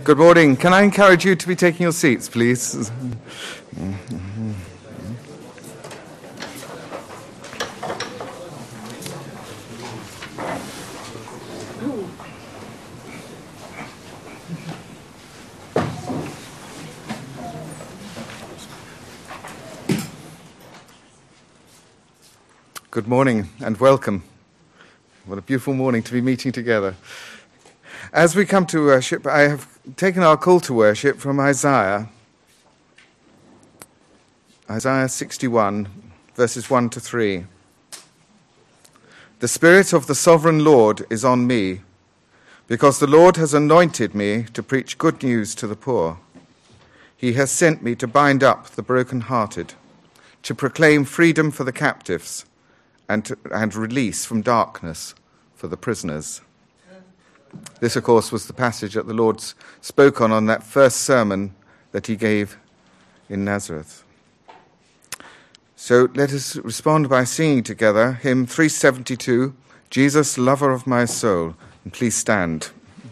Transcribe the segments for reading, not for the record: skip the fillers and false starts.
Good morning. Can I encourage you to be taking your seats, please? Good morning and welcome. What a beautiful morning to be meeting together. As we come to worship, I have taken our call to worship from Isaiah 61, verses 1 to 3. The Spirit of the Sovereign Lord is on me, because the Lord has anointed me to preach good news to the poor. He has sent me to bind up the brokenhearted, to proclaim freedom for the captives, and release from darkness for the prisoners. This, of course, was the passage that the Lord spoke on that first sermon that he gave in Nazareth. So let us respond by singing together hymn 372, Jesus, Lover of My Soul. And please stand.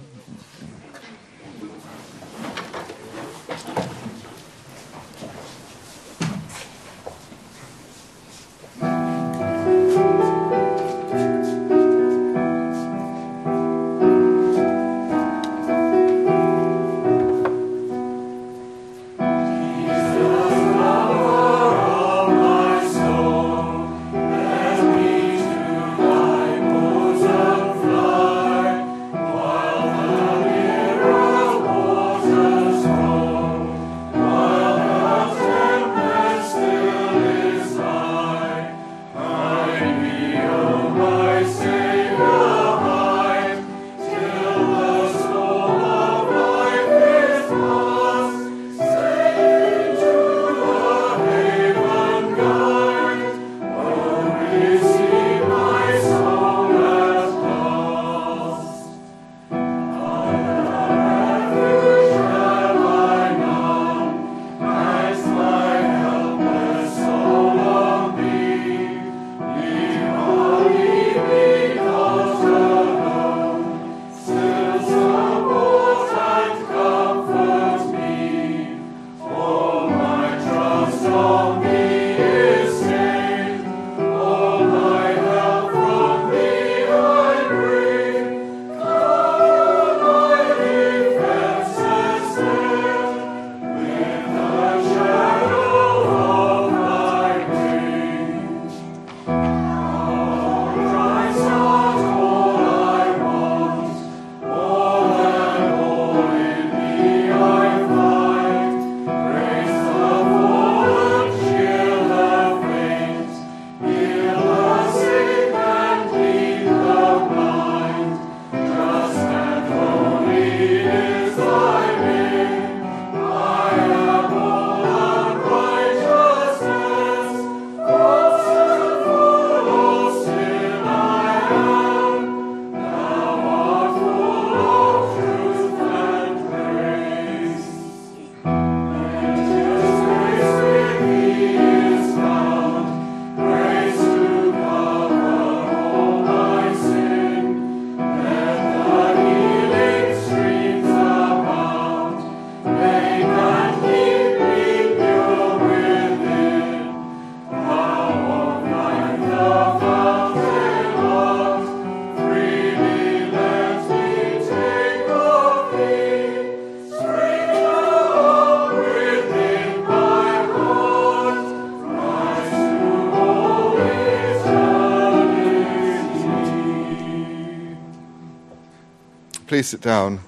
Please sit down.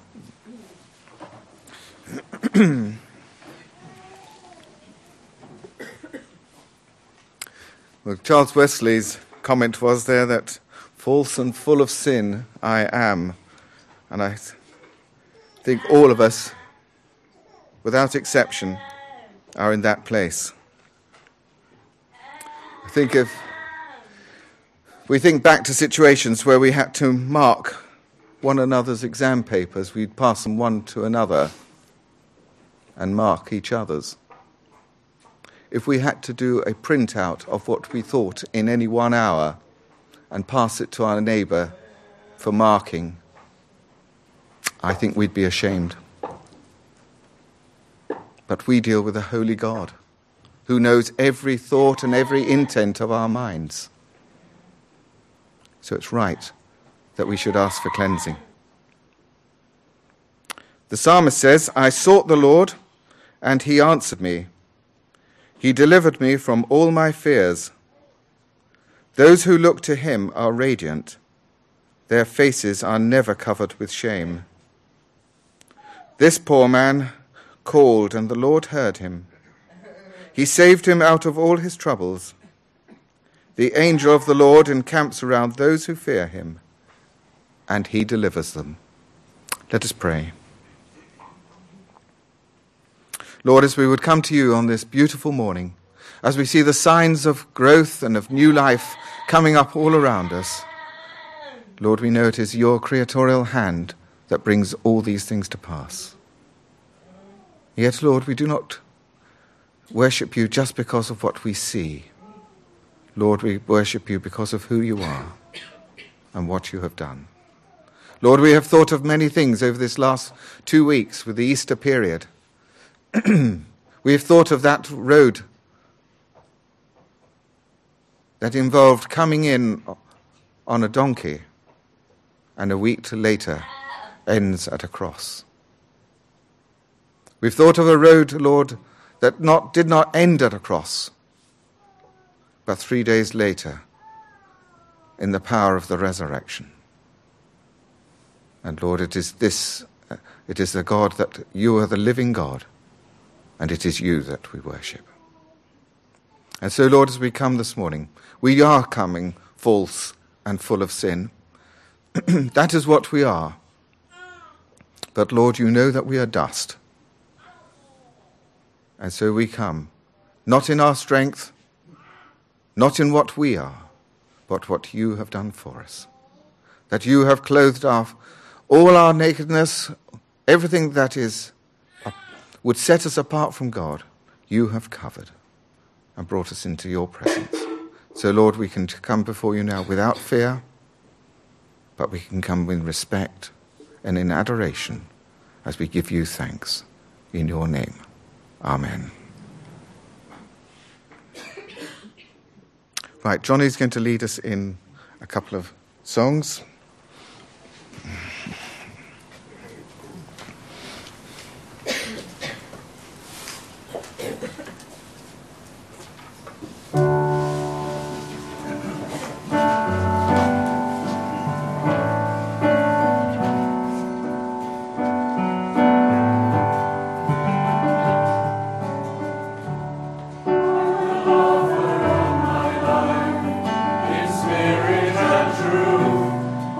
Well, Charles Wesley's comment was there that false and full of sin I am. And I think all of us, without exception, are in that place. I think if we think back to situations where we had to mark one another's exam papers, we'd pass them one to another and mark each other's. If we had to do a printout of what we thought in any 1 hour and pass it to our neighbour for marking, I think we'd be ashamed. but we deal with a holy God who knows every thought and every intent of our minds. So it's right that we should ask for cleansing. The psalmist says, I sought the Lord, and he answered me. He delivered me from all my fears. Those who look to him are radiant. Their faces are never covered with shame. This poor man called, and the Lord heard him. He saved him out of all his troubles. The angel of the Lord encamps around those who fear him, and he delivers them. Let us pray. Lord, as we would come to you on this beautiful morning, as we see the signs of growth and of new life coming up all around us, Lord, we know it is your creatorial hand that brings all these things to pass. Yet, Lord, we do not worship you just because of what we see. Lord, we worship you because of who you are and what you have done. Lord, we have thought of many things over this last 2 weeks with the Easter period. We have thought of that road that involved coming in on a donkey and a week later ends at a cross. We've thought of a road, Lord, that did not end at a cross, but 3 days later in the power of the resurrection. And Lord, it is the God that you are the living God, and it is you that we worship. And so, Lord, as we come this morning, we are coming false and full of sin. That is what we are. But, Lord, you know that we are dust. And so we come, not in our strength, not in what we are, but what you have done for us. That you have clothed all our nakedness, everything that would set us apart from God, you have covered and brought us into your presence. So, Lord, we can come before you now without fear, but we can come in respect and in adoration as we give you thanks in your name. Amen. Right, Johnny's going to lead us in a couple of songs. Spirit and truth.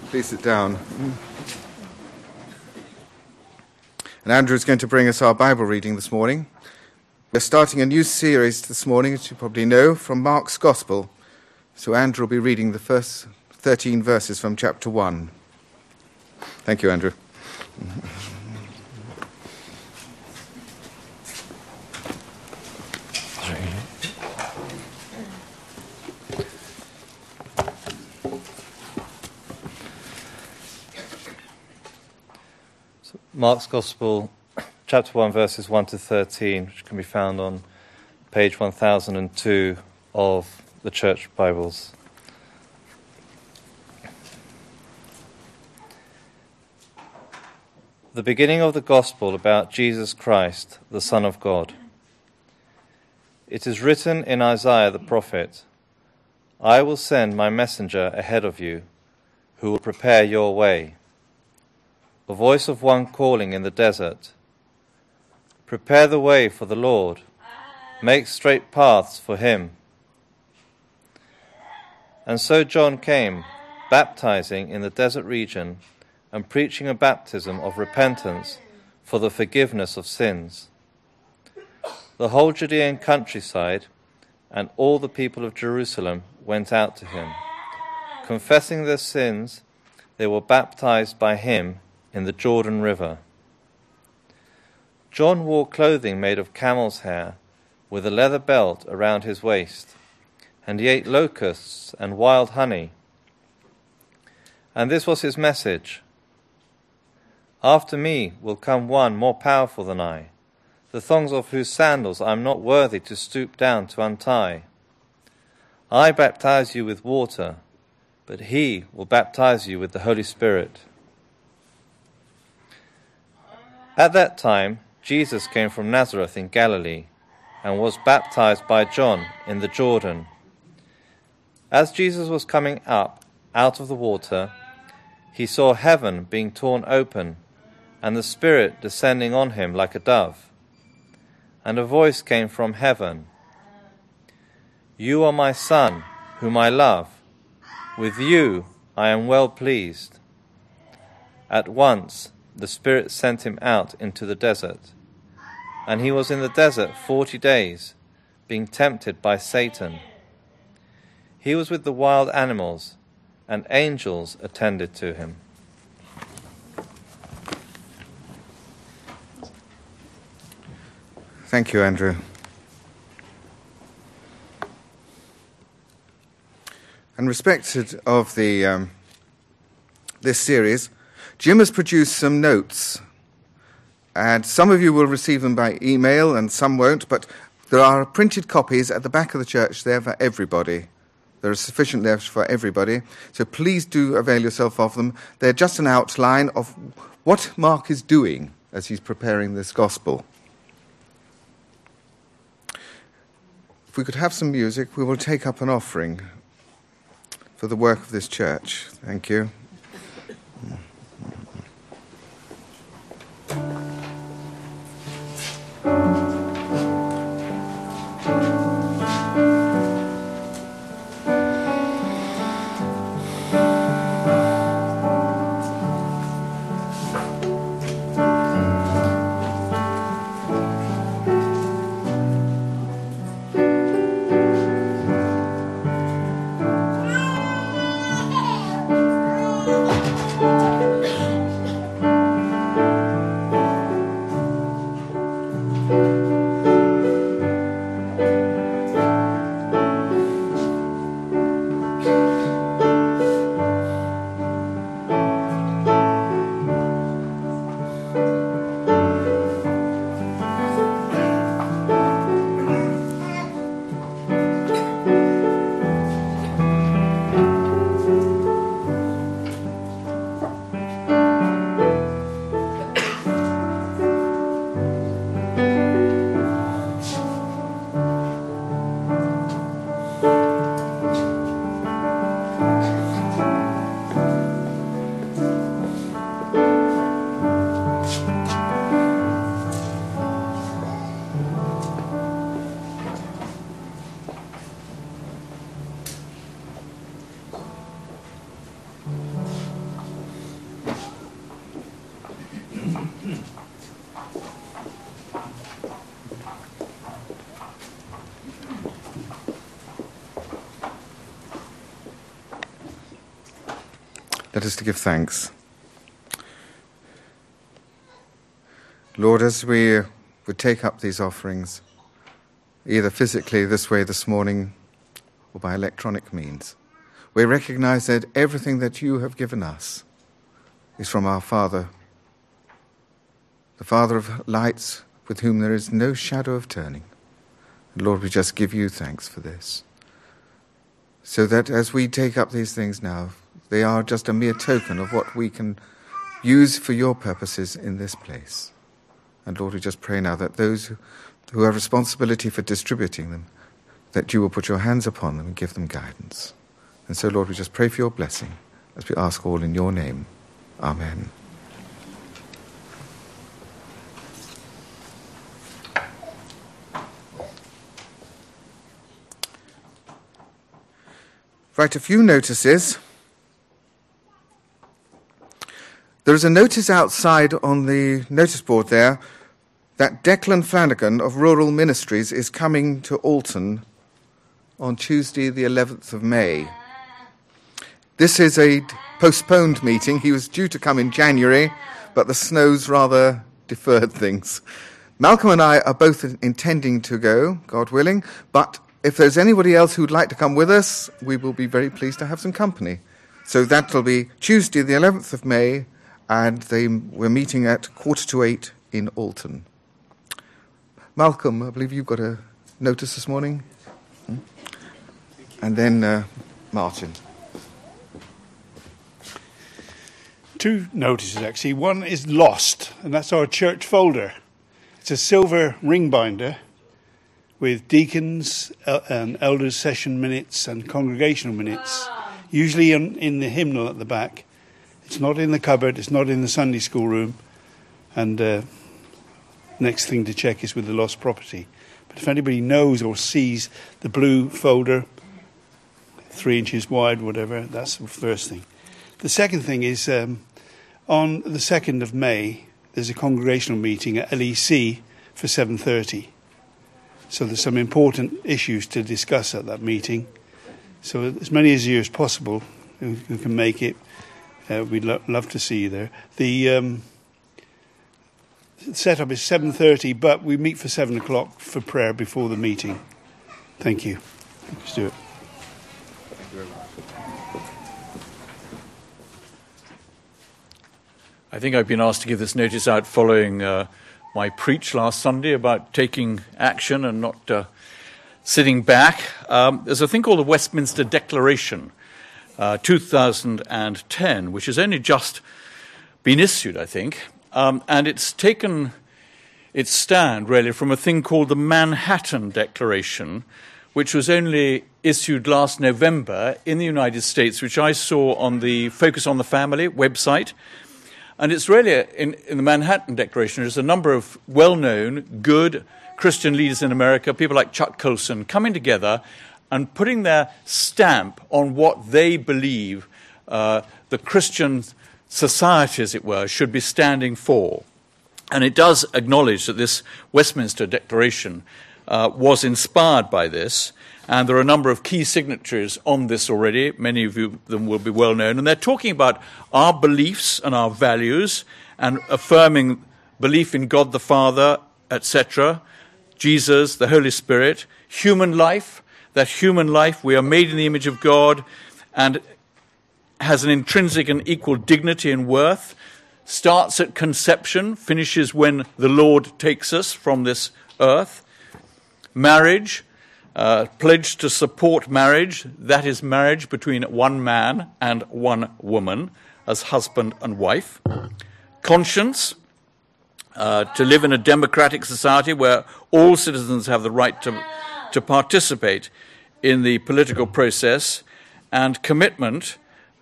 Please sit down. And Andrew is going to bring us our Bible reading this morning. We're starting a new series this morning, as you probably know, from Mark's Gospel. So Andrew will be reading the first 13 verses from chapter 1. Thank you, Andrew. Mark's Gospel, chapter 1, verses 1 to 13, which can be found on page 1002 of the Church Bibles. The beginning of the Gospel about Jesus Christ, the Son of God. It is written in Isaiah the prophet, "I will send my messenger ahead of you, who will prepare your way. The voice of one calling in the desert, prepare the way for the Lord, make straight paths for him." And so John came, baptizing in the desert region and preaching a baptism of repentance for the forgiveness of sins. The whole Judean countryside and all the people of Jerusalem went out to him. Confessing their sins, they were baptized by him in the Jordan River. John wore clothing made of camel's hair, with a leather belt around his waist, and he ate locusts and wild honey. And this was his message: "After me will come one more powerful than I, the thongs of whose sandals I am not worthy to stoop down to untie. I baptize you with water, but he will baptize you with the Holy Spirit." At that time, Jesus came from Nazareth in Galilee and was baptized by John in the Jordan. As Jesus was coming up out of the water, he saw heaven being torn open and the Spirit descending on him like a dove. And a voice came from heaven, "You are my Son, whom I love. With you I am well pleased." At once the Spirit sent him out into the desert, and he was in the desert 40 days, being tempted by Satan. He was with the wild animals, and angels attended to him. Thank you, Andrew. And respected of this series, Jim has produced some notes, and some of you will receive them by email and some won't, but there are printed copies at the back of the church there for everybody. There are sufficient there for everybody, so please do avail yourself of them. They're just an outline of what Mark is doing as he's preparing this gospel. If we could have some music, we will take up an offering for the work of this church. Thank you. Let us to give thanks. Lord, as we would take up these offerings, either physically this way this morning or by electronic means, we recognize that everything that you have given us is from our Father, the Father of lights, with whom there is no shadow of turning. And Lord, we just give you thanks for this. So that as we take up these things now, they are just a mere token of what we can use for your purposes in this place. And Lord, we just pray now that those who have responsibility for distributing them, that you will put your hands upon them and give them guidance. And so, Lord, we just pray for your blessing as we ask all in your name. Amen. Right, a few notices. There is a notice outside on the notice board there that Declan Flanagan of Rural Ministries is coming to Alton on Tuesday the 11th of May. This is a postponed meeting. He was due to come in January, but the snows rather deferred things. Malcolm and I are both intending to go, God willing, but if there's anybody else who'd like to come with us, we will be very pleased to have some company. So that will be Tuesday the 11th of May, and we're meeting at 7:45 in Alton. Malcolm, I believe you've got a notice this morning? And then Martin. Two notices, actually. One is lost, and that's our church folder. It's a silver ring binder with deacons and elders' session minutes and congregational minutes, usually in the hymnal at the back. It's not in the cupboard, it's not in the Sunday school room, and next thing to check is with the lost property. But if anybody knows or sees the blue folder, 3 inches wide, whatever, that's the first thing. The second thing is on the 2nd of May, there's a congregational meeting at LEC for 7:30. So there's some important issues to discuss at that meeting. So as many as you as possible who can make it, we'd love to see you there. The setup is 7:30, but we meet for 7 o'clock for prayer before the meeting. Thank you. Let's do it. I think I've been asked to give this notice out following my preach last Sunday about taking action and not sitting back. There's a thing called the Westminster Declaration, 2010, which has only just been issued, I think, and it's taken its stand, really, from a thing called the Manhattan Declaration, which was only issued last November in the United States, which I saw on the Focus on the Family website. And it's really, in the Manhattan Declaration, there's a number of well-known, good Christian leaders in America, people like Chuck Colson, coming together and putting their stamp on what they believe the Christian society, as it were, should be standing for. And it does acknowledge that this Westminster Declaration was inspired by this. And there are a number of key signatories on this already. Many of them will be well known. And they're talking about our beliefs and our values and affirming belief in God the Father, etc., Jesus, the Holy Spirit, human life, that human life, we are made in the image of God and has an intrinsic and equal dignity and worth, starts at conception, finishes when the Lord takes us from this earth. Marriage, pledge to support marriage, that is marriage between one man and one woman as husband and wife. Conscience, to live in a democratic society where all citizens have the right to participate in the political process. And commitment,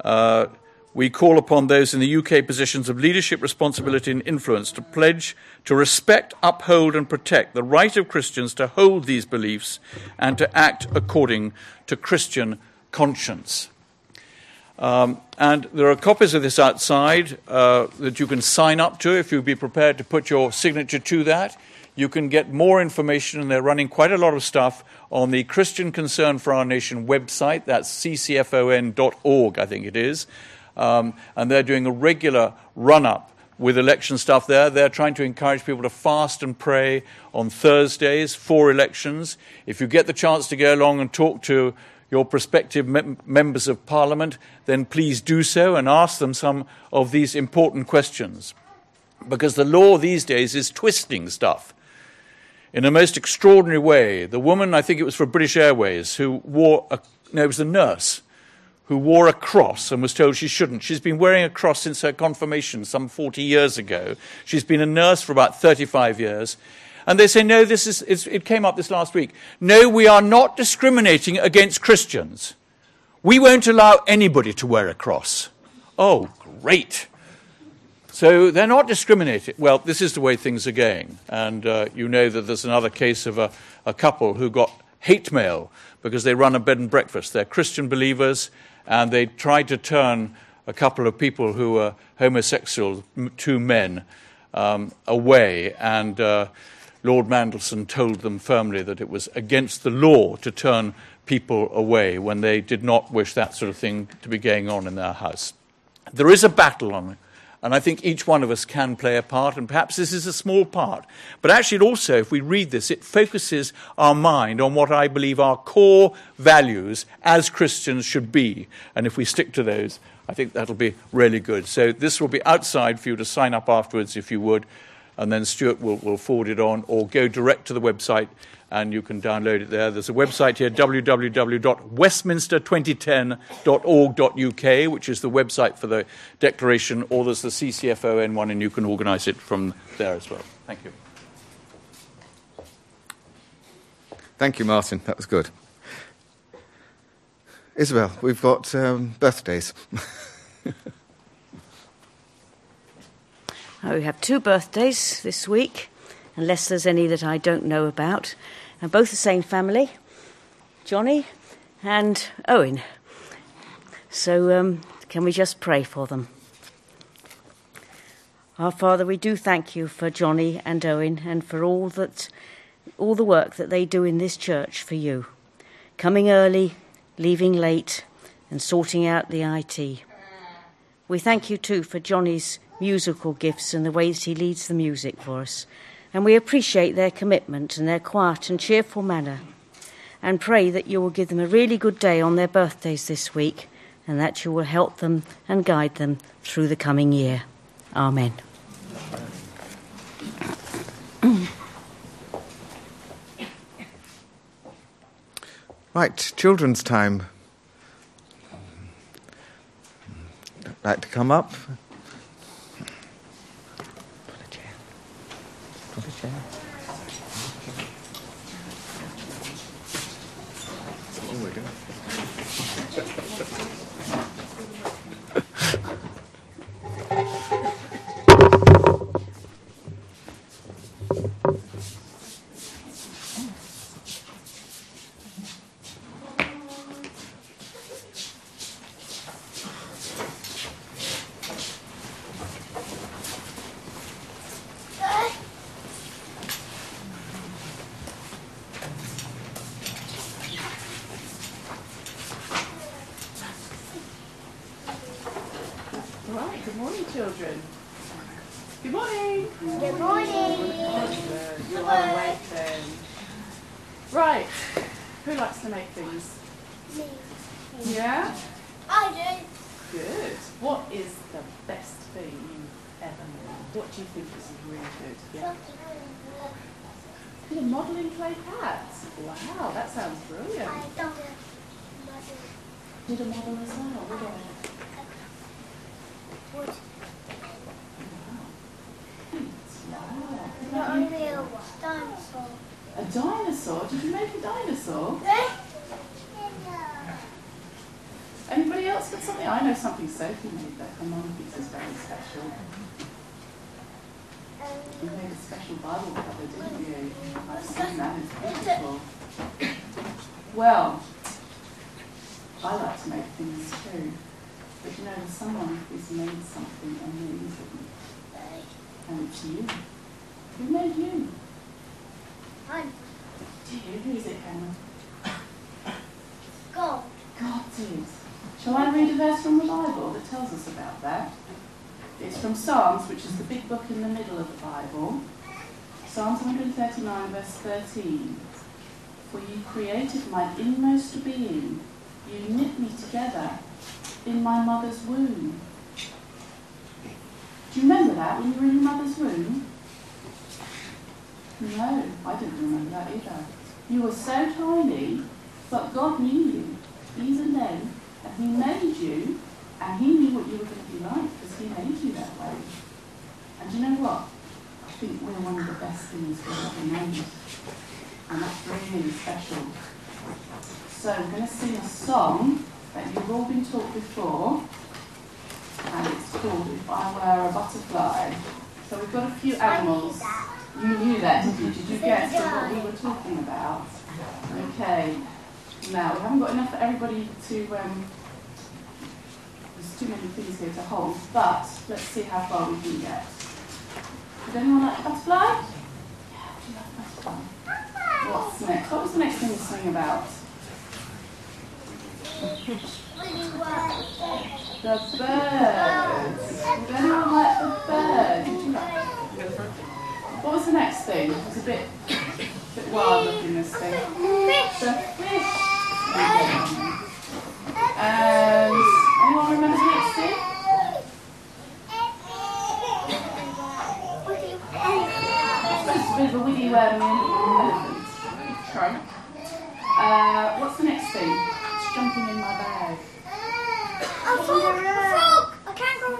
we call upon those in the UK positions of leadership, responsibility and influence to pledge to respect, uphold and protect the right of Christians to hold these beliefs and to act according to Christian conscience. And there are copies of this outside that you can sign up to if you'd be prepared to put your signature to that. You can get more information, and they're running quite a lot of stuff on the Christian Concern for Our Nation website. That's ccfon.org, I think it is. and they're doing a regular run-up with election stuff there. They're trying to encourage people to fast and pray on Thursdays for elections. If you get the chance to go along and talk to your prospective members of Parliament, then please do so and ask them some of these important questions. Because the law these days is twisting stuff in a most extraordinary way. The woman, I think it was for British Airways, it was the nurse, who wore a cross and was told she shouldn't. She's been wearing a cross since her confirmation some 40 years ago. She's been a nurse for about 35 years. And they say, no, it came up this last week. No, we are not discriminating against Christians. We won't allow anybody to wear a cross. Oh, great. So they're not discriminating. Well, this is the way things are going. And you know that there's another case of a couple who got hate mail because they run a bed and breakfast. They're Christian believers, and they tried to turn a couple of people who were homosexual, two men, away. And Lord Mandelson told them firmly that it was against the law to turn people away when they did not wish that sort of thing to be going on in their house. There is a battle on it. And I think each one of us can play a part, and perhaps this is a small part. But actually, it also, if we read this, it focuses our mind on what I believe our core values as Christians should be. And if we stick to those, I think that'll be really good. So this will be outside for you to sign up afterwards, if you would, and then Stuart will forward it on, or go direct to the website, and you can download it there. There's a website here, www.westminster2010.org.uk, which is the website for the declaration, or there's the CCFON one, and you can organise it from there as well. Thank you. Thank you, Martin. That was good. Isabel, we've got birthdays. We have 2 birthdays this week, unless there's any that I don't know about, and both the same family, Johnny and Owen. So can we just pray for them? Our Father, we do thank you for Johnny and Owen and for all the work that they do in this church for you, coming early, leaving late, and sorting out the IT. We thank you too for Johnny's musical gifts and the ways he leads the music for us. And we appreciate their commitment and their quiet and cheerful manner, and pray that you will give them a really good day on their birthdays this week, and that you will help them and guide them through the coming year. Amen. Right, children's time. Like to come up? Right, good morning, children. Good morning. Good morning. You are awake then. Right, who likes to make things? Me. Yeah? I do. Good. What is the best thing you've ever made? What do you think is really good? Yeah? You're modelling clay cats. Wow, that sounds brilliant. I don't know. Did a model as well? What are they? Wood. Wow. Not only a dinosaur. A dinosaur? Did you make a dinosaur? Anybody else got something? I know something Sophie made that her mum thinks is very special. You made a special Bible cover, didn't you? I've seen that, it's beautiful. Well, I like to make things too. But you know, someone who's made something amazing. And it's you. Who made you? Do you? Who's it, Hannah? God. God did. Shall I read a verse from the Bible that tells us about that? It's from Psalms, which is the big book in the middle of the Bible. Psalms 139, verse 13. For you created my inmost being. You knit me together in my mother's womb. Do you remember that when you were in your mother's womb? No, I didn't remember that either. You were so tiny, but God knew you, even then, and He made you, and He knew what you were going to be like, because He made you that way. And do you know what? I think we're one of the best things we've ever made. And that's really special. So we're going to sing a song that you've all been taught before, and it's called If I Were a Butterfly. So we've got a few animals. You knew that, didn't you? Did you guess what we were talking about? Okay. Now, we haven't got enough for everybody to, there's too many things here to hold, but let's see how far we can get. Does anyone like butterfly? Yeah, do you like butterfly? What's next? What was the next thing to sing about? The birds. Did anyone like the birds? Did you like? What was the next thing? It was a bit wild looking, this thing. The fish. And anyone remember the next thing? It's a bit of a wiggy wormy elephant. Try. What's the next thing? It's jumping in my bag. A frog! A kangaroo!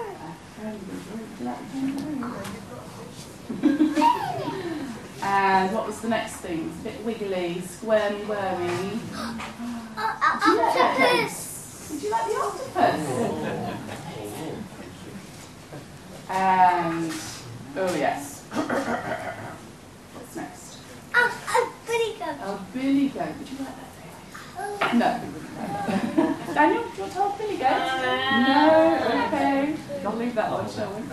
And what was the next thing? It's a bit wiggly, squirmy, wormy. Octopus! Would you like the octopus? And, oh yes. What's next? A billy goat! A billy goat. Would you like that, David? No. Daniel, do you want to hold billy goat? No? Okay. I'll leave that one, shall we?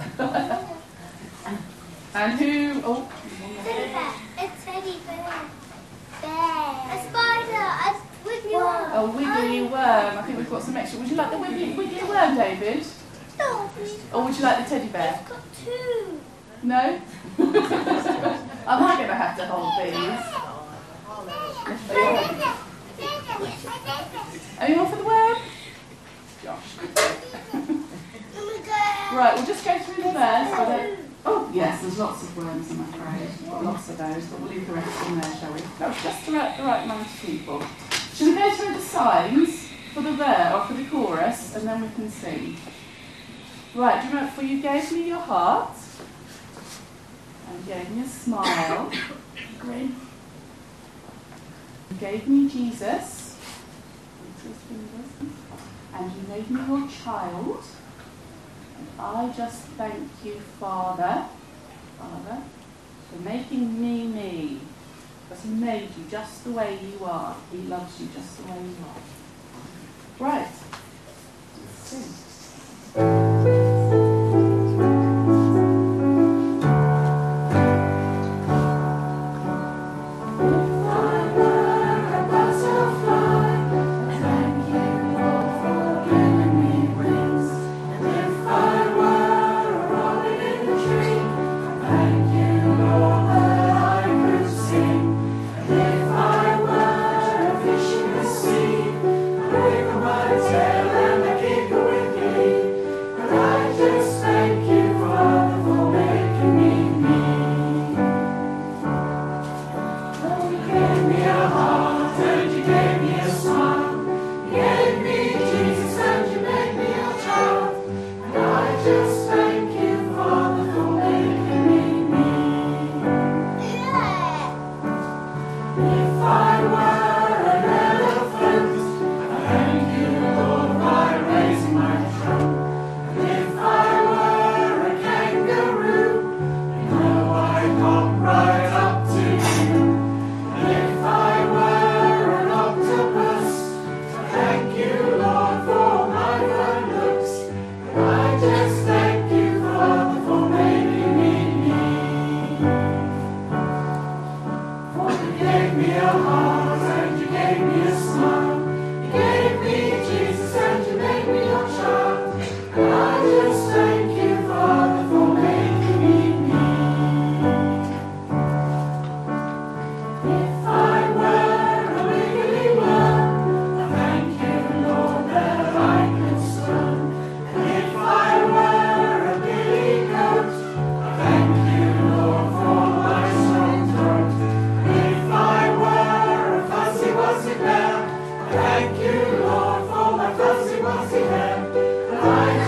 And who? Oh. Teddy bear. A teddy bear. A spider. A wiggly worm. A wiggly worm. I think we've got some extra. Would you like the wiggly worm, David? No, please. Or would you like the teddy bear? I've got two. No? Am I going to have to hold these? Anyone for the worm? Josh. Right, we'll just go through the verse. Oh, yes, there's lots of worms, I'm afraid. We've got lots of those, but we'll leave the rest in there, shall we? That's just the right amount of people. Shall we go through the signs for the verse, or for the chorus, and then we can sing? Right, do you remember, for you gave me your heart, and gave me a smile, grin. You gave me Jesus, and you made me your child. And I just thank you, Father, for making me me. Because He made you just the way you are. He loves you just the way you are. Right. Let's sing. If I were a fish in the sea, with a white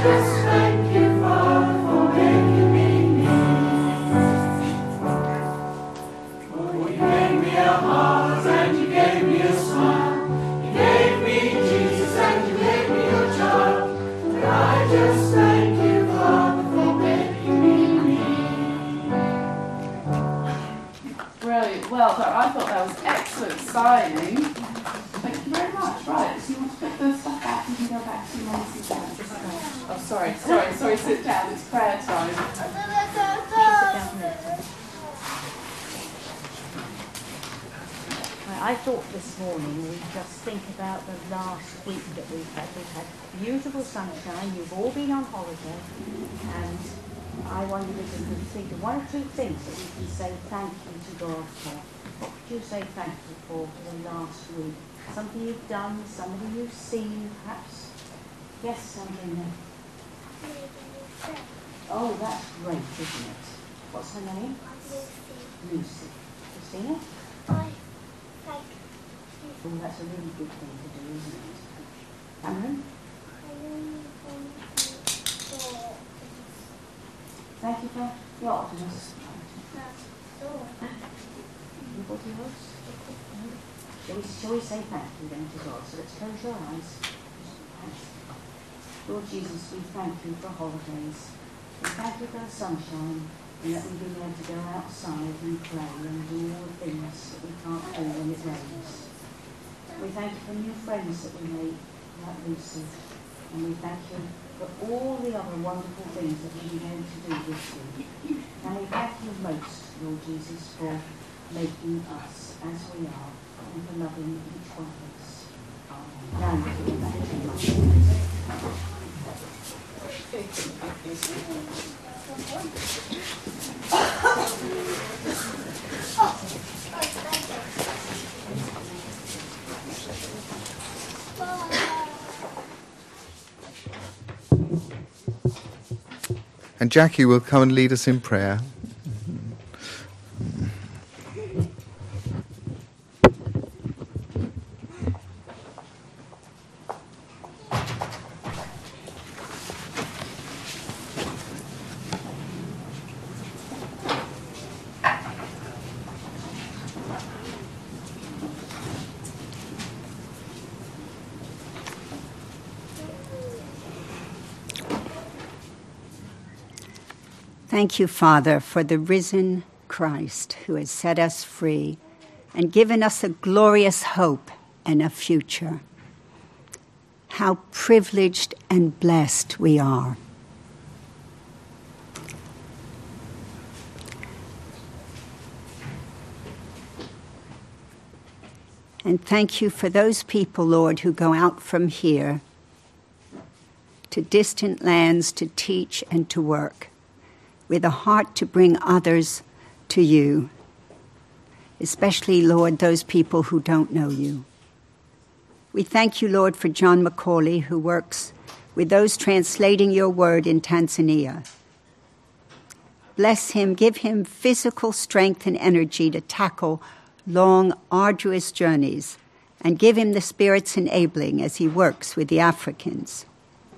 Brilliant. Well, I thought that was excellent signing. Thank you very much. Right, so you want to put the stuff back, you can go back to your sit down. Oh, sorry, sit down. It's prayer time. I thought this morning we'd just think about the last week that we've had. We've had beautiful sunshine, you've all been on holiday, and I wondered if we could think of one or two things that we can say thank you to God for. What could you say thank you for the last week? Something you've done, somebody you've seen, perhaps? Yes, Sandrina. Oh, that's great, isn't it? What's her name? Lucy. Christina? Oh, that's a really good thing to do, isn't it? Cameron? Thank you for your optimism. Anybody else? Shall we say thank you then to God? So let's close your eyes. Lord Jesus, we thank you for holidays. We thank you for the sunshine and that we've been able to go outside and play and do all the things that we can't do when it rains. We thank you for new friends that we made, like Lucy, and we thank you for all the other wonderful things that we've been able to do this week. And we thank you most, Lord Jesus, for making us as we are and for loving each one of us. Now you can go back to And Jackie will come and lead us in prayer. Thank you, Father, for the risen Christ who has set us free and given us a glorious hope and a future. How privileged and blessed we are. And thank you for those people, Lord, who go out from here to distant lands to teach and to work, with a heart to bring others to you, especially, Lord, those people who don't know you. We thank you, Lord, for John Macaulay, who works with those translating your word in Tanzania. Bless him, give him physical strength and energy to tackle long, arduous journeys, and give him the Spirit's enabling as he works with the Africans.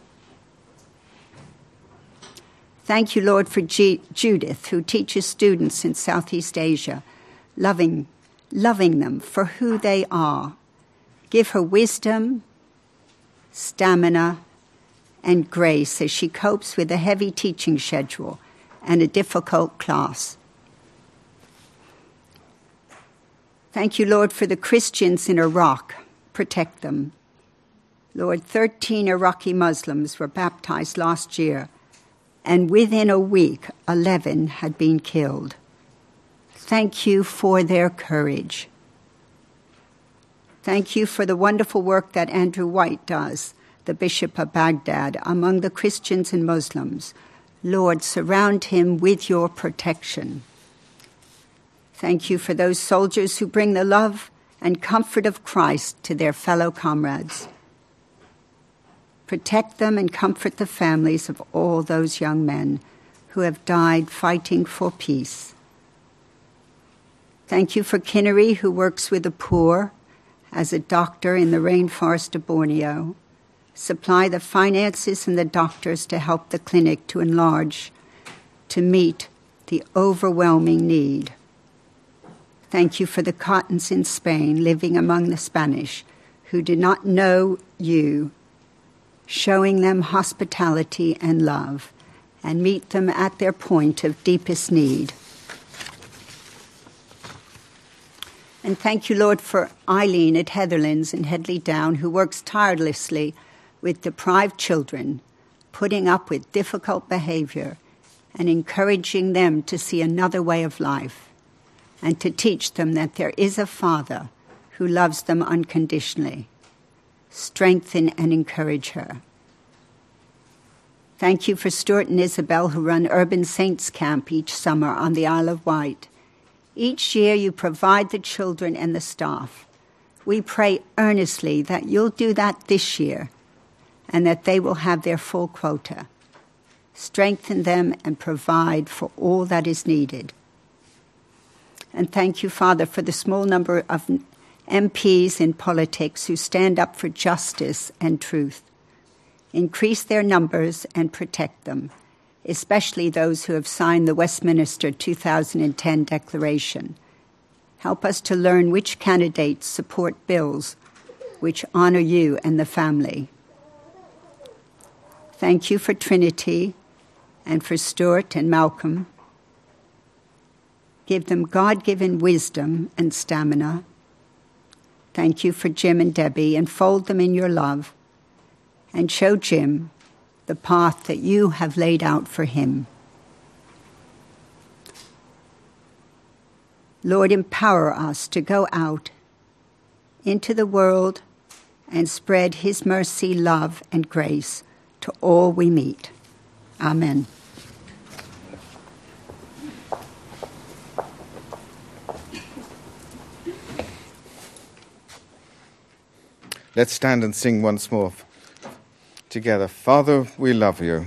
Thank you, Lord, for Judith, who teaches students in Southeast Asia, loving them for who they are. Give her wisdom, stamina, and grace as she copes with a heavy teaching schedule and a difficult class. Thank you, Lord, for the Christians in Iraq. Protect them. Lord, 13 Iraqi Muslims were baptized last year, and within a week, 11 had been killed. Thank you for their courage. Thank you for the wonderful work that Andrew White does, the Bishop of Baghdad, among the Christians and Muslims. Lord, surround him with your protection. Thank you for those soldiers who bring the love and comfort of Christ to their fellow comrades. Protect them and comfort the families of all those young men who have died fighting for peace. Thank you for Kinnery, who works with the poor as a doctor in the rainforest of Borneo. Supply the finances and the doctors to help the clinic to enlarge, to meet the overwhelming need. Thank you for the Cottons in Spain living among the Spanish who do not know you, showing them hospitality and love, and meet them at their point of deepest need. And thank you, Lord, for Eileen at Heatherlands in Headley Down, who works tirelessly with deprived children, putting up with difficult behavior and encouraging them to see another way of life and to teach them that there is a Father who loves them unconditionally. Strengthen and encourage her. Thank you for Stuart and Isabel, who run Urban Saints Camp each summer on the Isle of Wight. Each year you provide the children and the staff. We pray earnestly that you'll do that this year and that they will have their full quota. Strengthen them and provide for all that is needed. And thank you, Father, for the small number of MPs in politics who stand up for justice and truth. Increase their numbers and protect them, especially those who have signed the Westminster 2010 Declaration. Help us to learn which candidates support bills which honor you and the family. Thank you for Trinity and for Stuart and Malcolm. Give them God-given wisdom and stamina. Thank you for Jim and Debbie, and fold them in your love, and show Jim the path that you have laid out for him. Lord, empower us to go out into the world and spread his mercy, love, and grace to all we meet. Amen. Let's stand and sing once more together. Father, we love you.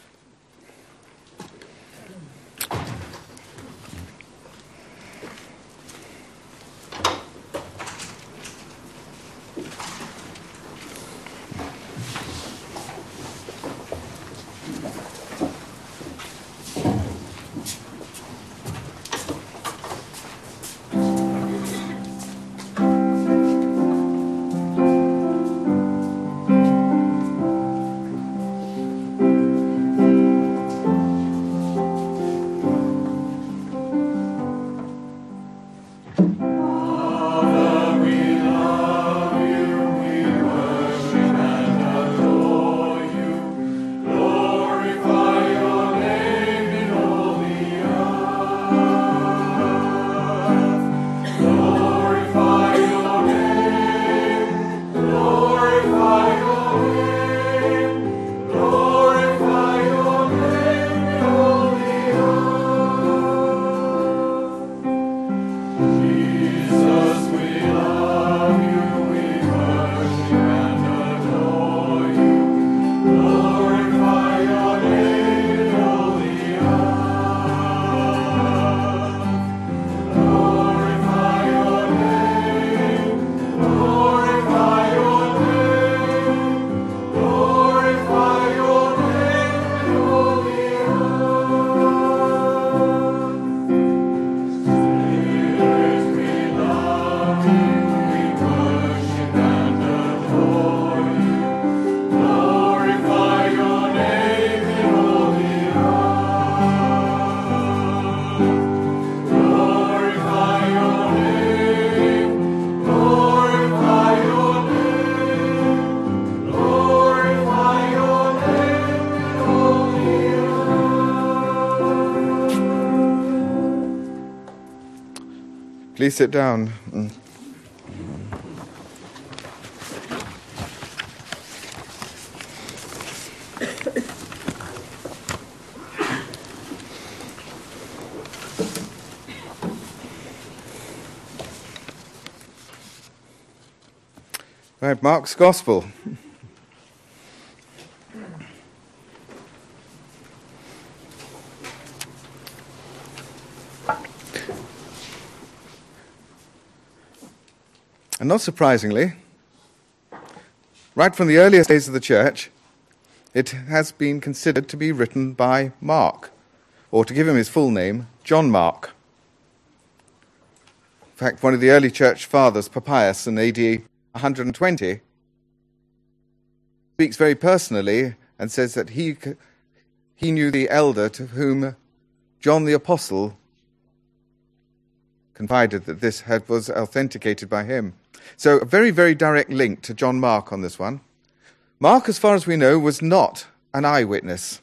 Please sit down. Right, Mark's Gospel. And not surprisingly, Right from the earliest days of the church, it has been considered to be written by Mark, or to give him his full name, John Mark. In fact, one of the early church fathers, Papias, in AD 120, speaks very personally and says that he knew the elder to whom John the Apostle confided that this was authenticated by him. So a very, very direct link to John Mark on this one. Mark, as far as we know, was not an eyewitness.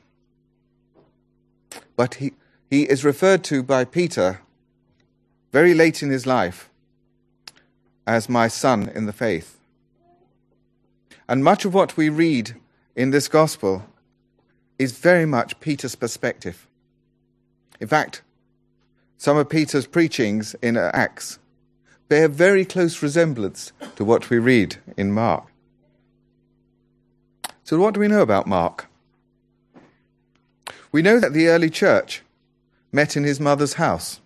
But he is referred to by Peter very late in his life as my son in the faith. And much of what we read in this gospel is very much Peter's perspective. In fact, some of Peter's preachings in Acts bear very close resemblance to what we read in Mark. So what do we know about Mark? We know that the early church met in his mother's house.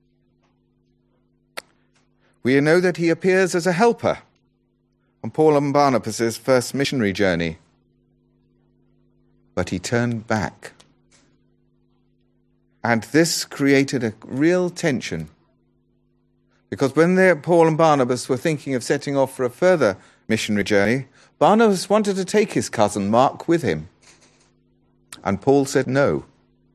We know that he appears as a helper on Paul and Barnabas' first missionary journey. But he turned back. And this created a real tension. Because when Paul and Barnabas were thinking of setting off for a further missionary journey, Barnabas wanted to take his cousin Mark with him. And Paul said no.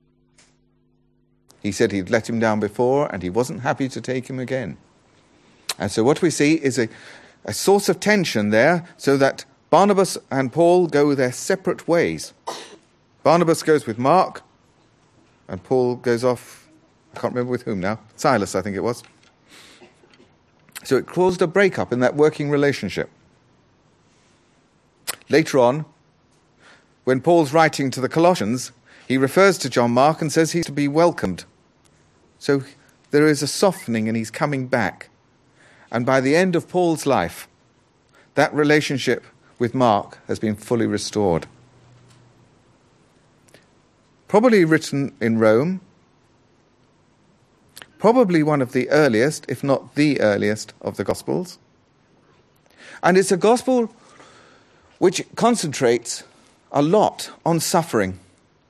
He said he'd let him down before and he wasn't happy to take him again. And so what we see is a source of tension there, so that Barnabas and Paul go their separate ways. Barnabas goes with Mark, and Paul goes off, I can't remember with whom now, Silas, I think it was. So it caused a breakup in that working relationship. Later on, when Paul's writing to the Colossians, he refers to John Mark and says he's to be welcomed. So there is a softening and he's coming back. And by the end of Paul's life, that relationship with Mark has been fully restored. Probably written in Rome, probably one of the earliest, if not the earliest, of the Gospels. And it's a Gospel which concentrates a lot on suffering.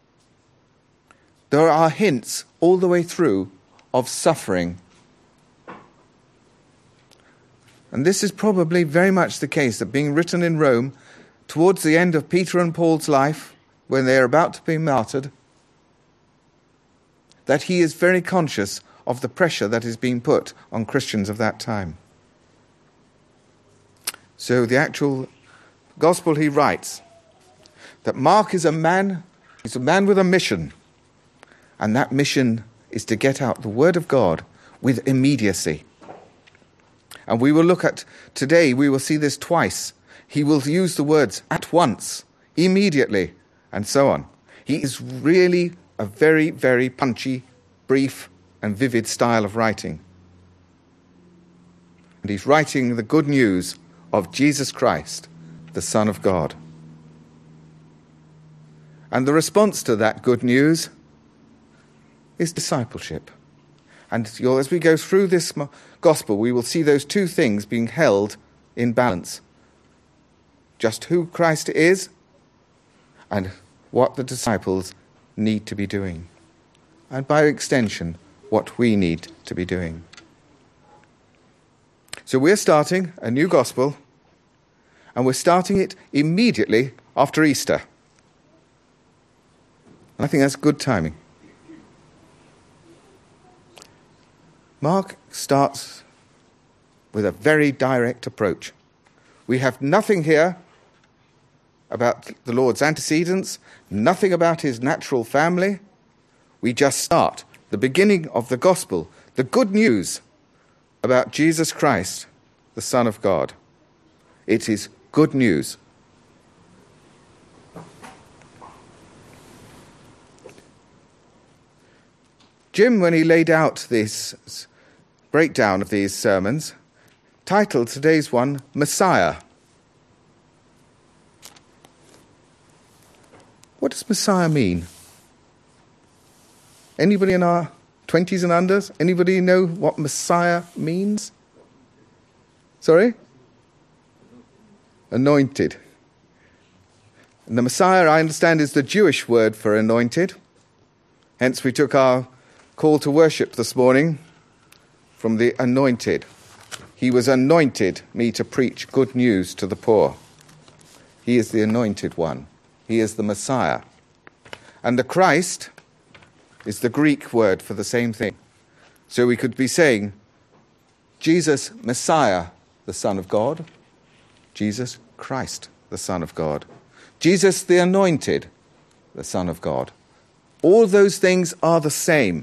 There are hints all the way through of suffering. And this is probably very much the case, that being written in Rome towards the end of Peter and Paul's life, when they are about to be martyred, that he is very conscious of the pressure that is being put on Christians of that time. So the actual gospel he writes, that Mark is a man, he's a man with a mission, and that mission is to get out the word of God with immediacy. And we will look at, today we will see this twice. He will use the words at once, immediately, and so on. He is really a very, very punchy, brief, and vivid style of writing. And he's writing the good news of Jesus Christ, the Son of God. And the response to that good news is discipleship. And as we go through this gospel, we will see those two things being held in balance. Just who Christ is and what the disciples need to be doing. And by extension, what we need to be doing. So we're starting a new gospel, and we're starting it immediately after Easter. And I think that's good timing. Mark starts with a very direct approach. We have nothing here about the Lord's antecedents, nothing about his natural family. We just start the beginning of the gospel, the good news about Jesus Christ, the Son of God. It is good news. Jim, when he laid out this breakdown of these sermons, titled today's one, Messiah. What does Messiah mean? Anybody in our 20s and unders? Anybody know what Messiah means? Sorry? Anointed. And the Messiah, I understand, is the Jewish word for anointed. Hence we took our call to worship this morning from the anointed. He was anointed me to preach good news to the poor. He is the anointed one. He is the Messiah. And the Christ is the Greek word for the same thing. So we could be saying, Jesus, Messiah, the Son of God. Jesus, Christ, the Son of God. Jesus, the anointed, the Son of God. All those things are the same.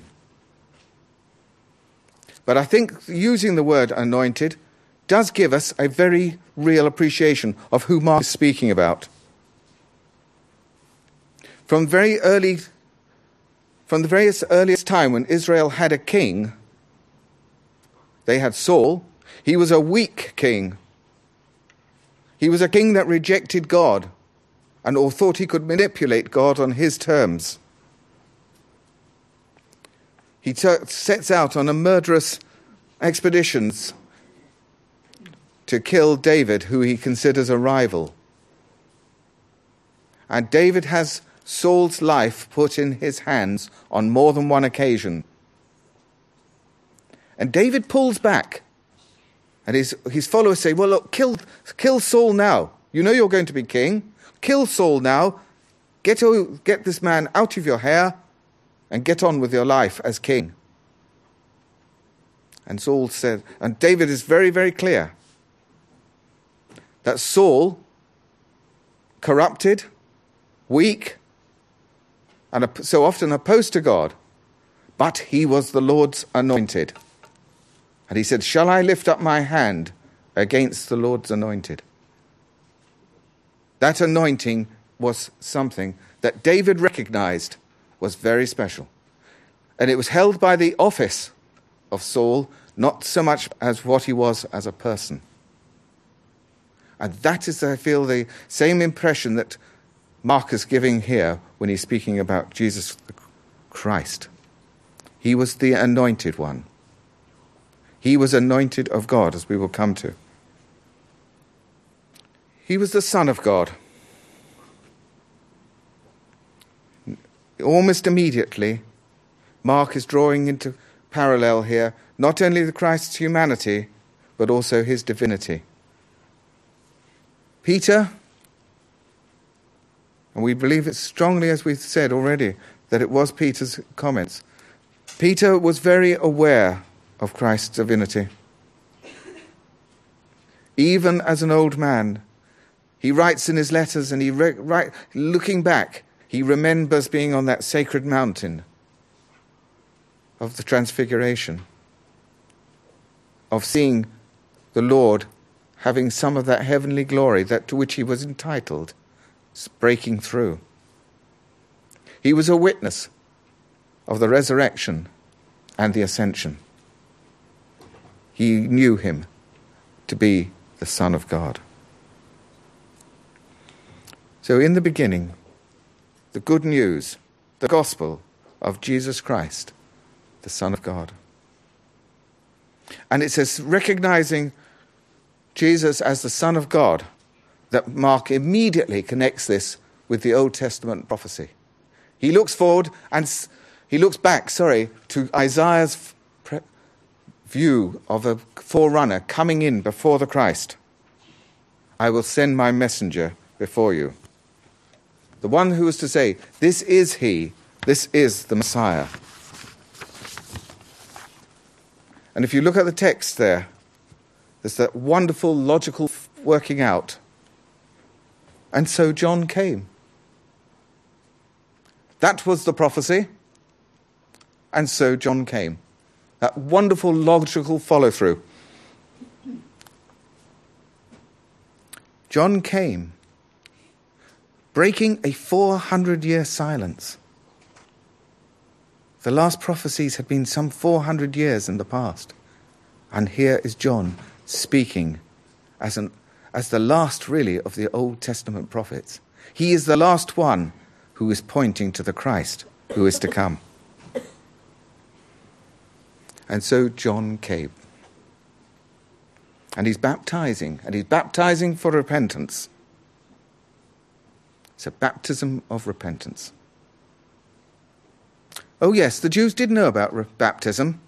But I think using the word anointed does give us a very real appreciation of who Mark is speaking about. From the very earliest time when Israel had a king, they had Saul. He was a weak king. He was a king that rejected God and or thought he could manipulate God on his terms. He sets out on a murderous expeditions to kill David, who he considers a rival. And David has Saul's life put in his hands on more than one occasion. And David pulls back. And his followers say, well, look, kill Saul now. You know you're going to be king. Kill Saul now. Get this man out of your hair and get on with your life as king. And Saul said, and David is very, very clear that Saul, corrupted, weak, and so often opposed to God, but he was the Lord's anointed. And he said, shall I lift up my hand against the Lord's anointed? That anointing was something that David recognized was very special. And it was held by the office of Saul, not so much as what he was as a person. And that is, I feel, the same impression that Mark is giving here when he's speaking about Jesus Christ. He was the anointed one. He was anointed of God, as we will come to. He was the Son of God. Almost immediately, Mark is drawing into parallel here, not only the Christ's humanity, but also his divinity. Peter, and we believe it strongly, as we've said already, that it was Peter's comments. Peter was very aware of Christ's divinity. Even as an old man, he writes in his letters, and looking back, he remembers being on that sacred mountain of the Transfiguration, of seeing the Lord having some of that heavenly glory that to which he was entitled, breaking through. He was a witness of the resurrection and the ascension. He knew him to be the Son of God. So in the beginning, the good news, the gospel of Jesus Christ, the Son of God. And it says, recognizing Jesus as the Son of God, that Mark immediately connects this with the Old Testament prophecy. He looks forward and he looks back, to Isaiah's view of a forerunner coming in before the Christ. I will send my messenger before you. The one who was to say, this is he, this is the Messiah. And if you look at the text there, there's that wonderful logical working out. And so John came. That was the prophecy. And so John came. That wonderful logical follow-through. John came, breaking a 400-year silence. The last prophecies had been some 400 years in the past. And here is John speaking as the last, really, of the Old Testament prophets. He is the last one who is pointing to the Christ who is to come. And so John came. And he's baptizing for repentance. It's a baptism of repentance. Oh yes, the Jews did know about baptism.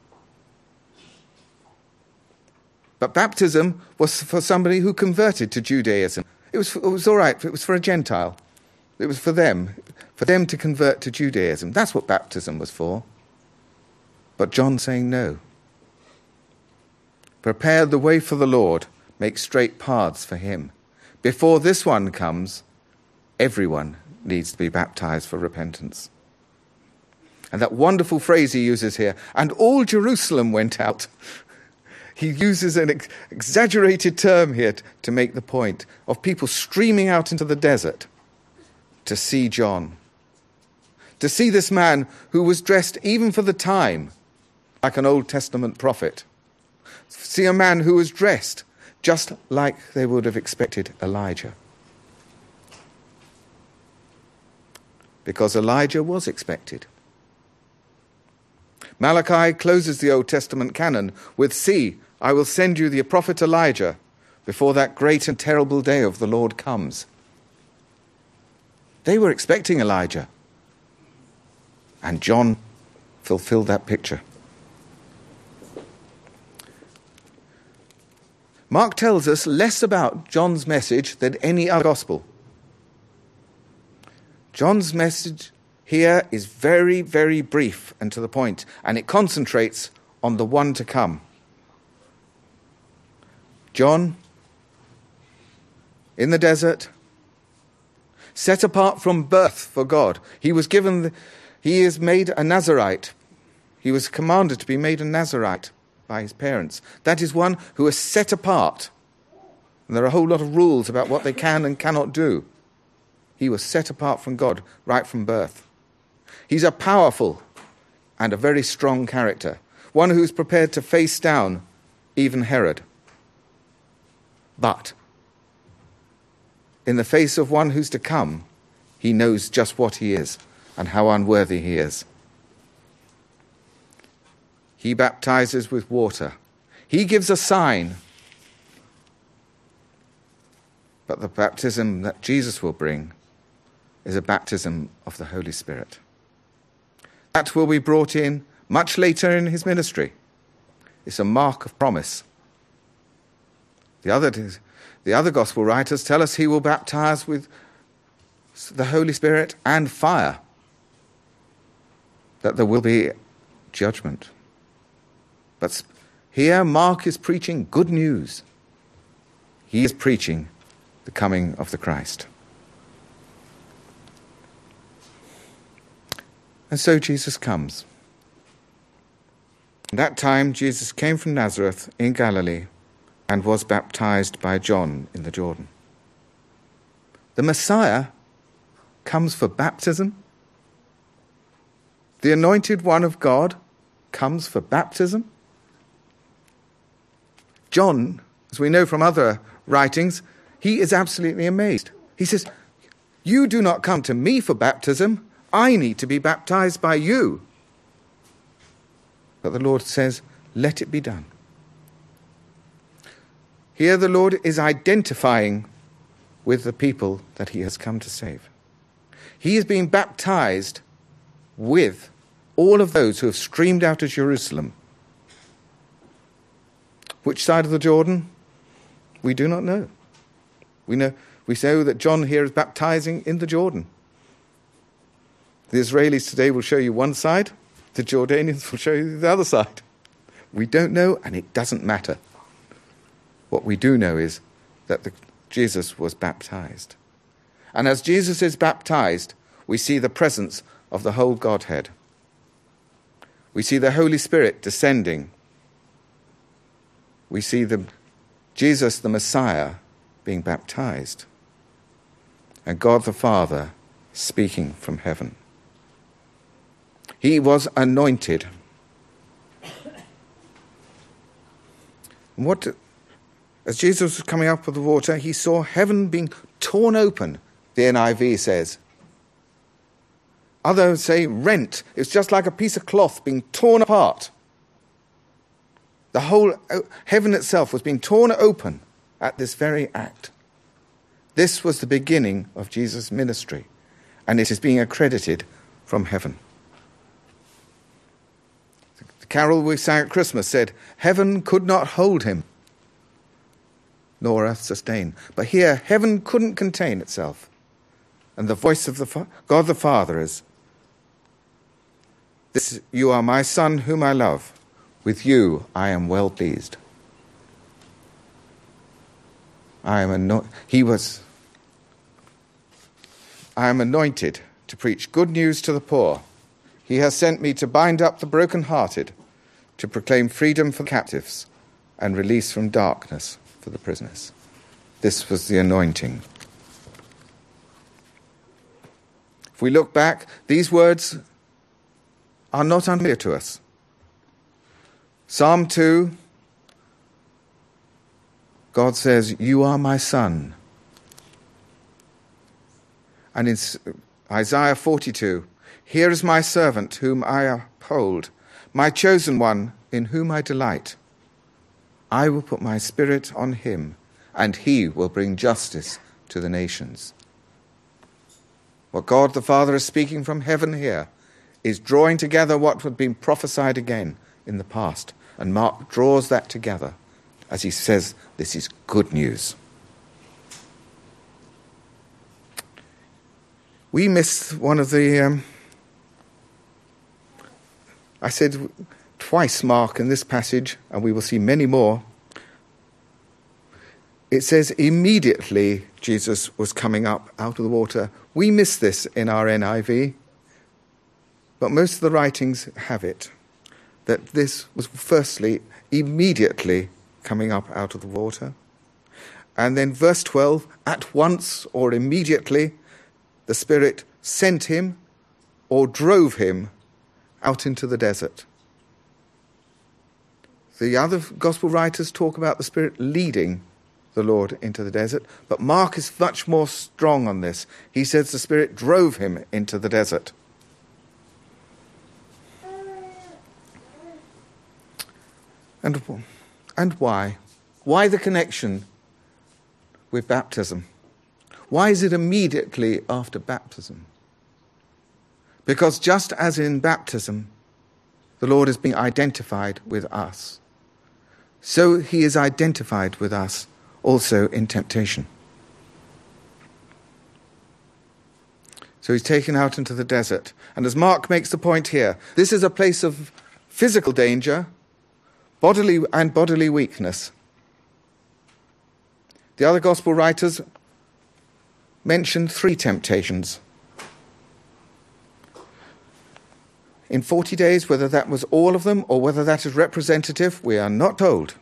But baptism was for somebody who converted to Judaism. It was all right. It was for a Gentile. It was for them to convert to Judaism. That's what baptism was for. But John's saying no. Prepare the way for the Lord. Make straight paths for him. Before this one comes, everyone needs to be baptized for repentance. And that wonderful phrase he uses here, and all Jerusalem went out. He uses an exaggerated term here to make the point of people streaming out into the desert to see John. To see this man who was dressed, even for the time, like an Old Testament prophet. See a man who was dressed just like they would have expected Elijah. Because Elijah was expected. Malachi closes the Old Testament canon with, "See, I will send you the prophet Elijah before that great and terrible day of the Lord comes." They were expecting Elijah. And John fulfilled that picture. Mark tells us less about John's message than any other gospel. John's message here is very, very brief and to the point, and it concentrates on the one to come. John, in the desert, set apart from birth for God. He is made a Nazirite. He was commanded to be made a Nazirite by his parents. That is one who is set apart. And there are a whole lot of rules about what they can and cannot do. He was set apart from God right from birth. He's a powerful and a very strong character, one who's prepared to face down even Herod. But in the face of one who's to come, he knows just what he is and how unworthy he is. He baptizes with water. He gives a sign. But the baptism that Jesus will bring is a baptism of the Holy Spirit. That will be brought in much later in his ministry. It's a mark of promise. The other gospel writers tell us he will baptize with the Holy Spirit and fire, that there will be judgment. But here Mark is preaching good news. He is preaching the coming of the Christ. And so Jesus comes. At that time Jesus came from Nazareth in Galilee and was baptized by John in the Jordan. The Messiah comes for baptism. The Anointed One of God comes for baptism. John, as we know from other writings, he is absolutely amazed. He says, "You do not come to me for baptism. I need to be baptized by you." But the Lord says, "Let it be done." Here the Lord is identifying with the people that he has come to save. He is being baptized with all of those who have streamed out of Jerusalem. Which side of the Jordan? We do not know. We know that John here is baptizing in the Jordan. The Israelis today will show you one side, the Jordanians will show you the other side. We don't know, and it doesn't matter. What we do know is that Jesus was baptized. And as Jesus is baptized, we see the presence of the whole Godhead. We see the Holy Spirit descending. We see Jesus, the Messiah, being baptized. And God the Father speaking from heaven. He was anointed. As Jesus was coming up with the water, he saw heaven being torn open, the NIV says. Others say rent. It's just like a piece of cloth being torn apart. The whole heaven itself was being torn open at this very act. This was the beginning of Jesus' ministry, and it is being accredited from heaven. The carol we sang at Christmas said, "Heaven could not hold him, nor earth sustain." But here, heaven couldn't contain itself. And the voice of God the Father is, "This, you are my Son whom I love. With you I am well pleased." I am anointed to preach good news to the poor. He has sent me to bind up the brokenhearted, to proclaim freedom for the captives and release from darkness for the prisoners. This was the anointing. If we look back, these words are not unfamiliar to us. Psalm 2, God says, "You are my Son." And in Isaiah 42, "Here is my servant whom I uphold, my chosen one in whom I delight. I will put my spirit on him, and he will bring justice to the nations." What God the Father is speaking from heaven here is drawing together what had been prophesied again in the past. And Mark draws that together as he says, this is good news. We missed one of the, I said twice Mark in this passage, and we will see many more. It says immediately Jesus was coming up out of the water. We miss this in our NIV, but most of the writings have it, that this was firstly immediately coming up out of the water. And then verse 12, at once or immediately, the Spirit sent him or drove him out into the desert. The other gospel writers talk about the Spirit leading the Lord into the desert, but Mark is much more strong on this. He says the Spirit drove him into the desert. And why? Why the connection with baptism? Why is it immediately after baptism? Because just as in baptism, the Lord is being identified with us, so he is identified with us also in temptation. So he's taken out into the desert. And as Mark makes the point here, this is a place of physical danger, bodily weakness. The other gospel writers mention 3 temptations. In 40 days, whether that was all of them or whether that is representative, we are not told.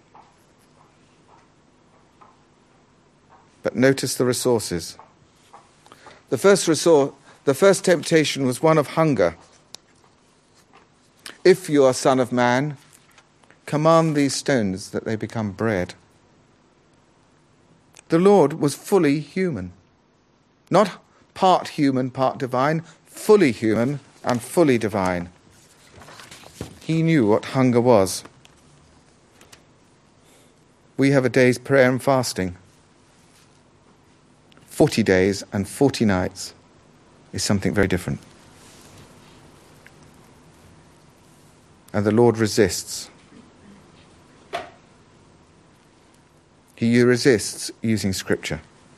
But notice the resources. The first temptation was one of hunger. If you are Son of Man, command these stones that they become bread. The Lord was fully human. Not part human, part divine, fully human and fully divine. He knew what hunger was. We have a day's prayer and fasting. 40 days and 40 nights is something very different. And the Lord resists. He resists using Scripture.